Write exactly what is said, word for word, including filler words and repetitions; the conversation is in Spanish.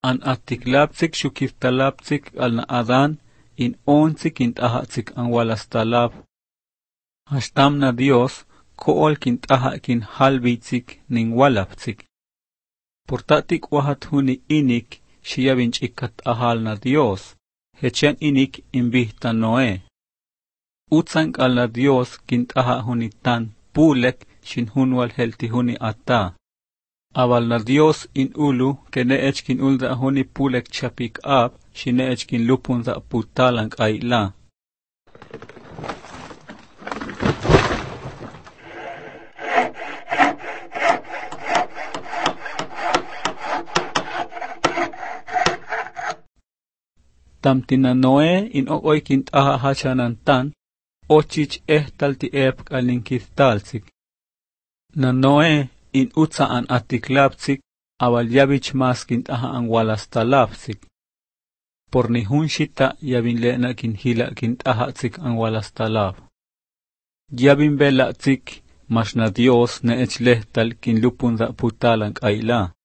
an atiklapsik shukirtalapsik al na Adán in onzik in tahatzik an walastalab. Hashtam na Dios kool kin tahakin halbitzik nin walapzik. Portatik wahat huni inik shiyabinch ikat ahal na Dios, hechen inik imbihta Noé. Utsank al na Dios kin taha huni tan pulek shin hunwal helti huni ata. Aval na Dios in ulu kene echkin ulda huni pulek chapik ab shine echkin lupun za putalank aila. Tamtina Noé in okoy kint aha hachanan tan, ochich ehtal ti epk alin kistalsik. Na Noé in utsa an atiklapsik, awal yabich mas kint aha an walastalapsik. Por ni hunshita yabin lena kin hila kint aha tsik an walastalap. Yabin bela tsik, mas na Dios ne ech lehtal kin lupun za putalank aila.